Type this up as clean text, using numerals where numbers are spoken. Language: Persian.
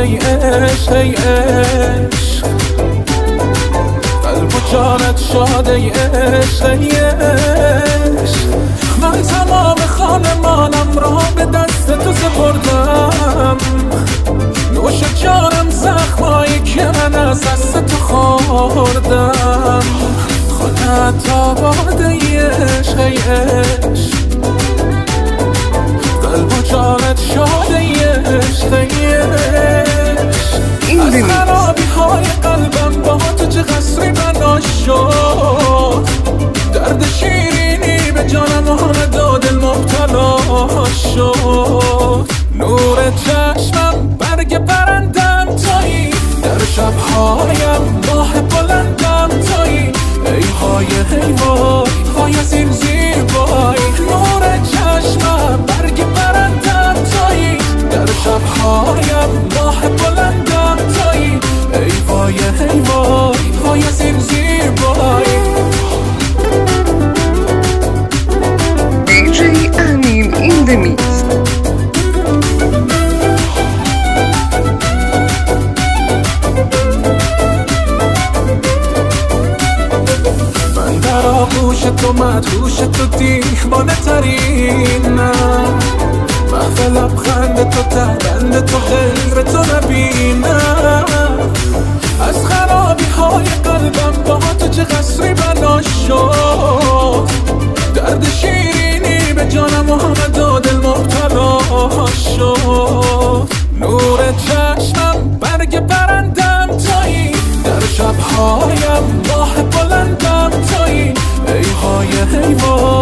ای عشق ای عشق، قلب و جانت شاد ای عشق ای عشق. من تمام خانمانم را به دست تو سپردم، نوش جانم زخمایی که من از دست تو خوردم. خودت آباد ای عشق ای عشق، قلب و جانت شاد ای عشق ای عشق. از خرابی های قلبم با تو چه قصری بنا شد، درد شیرینی به جانم آمد و دل مبتلا شد. نور چشمم برگ پرندم تویی، در شبهایم ماه بلندم تویی. ای های وای های از این زیبایی، نور چشمم برگ پرندم تویی، در شبهایم ماه بلندم تویی. ای وای وای از این زیبایی. DJ Amin in the mix. من در آغوش تو مدهوش تو دیوانه ترینم، محو لبخند تو تهبند تو غیر تو نبینم. از خرابی های قلبم با تو چه قصری بنا شد، درد شیرینی به جانم آمد و دل مبتلا شد. نور چشمم برگ پرندم تویی، در شبهایم ماه بلندم تویی. ای های وای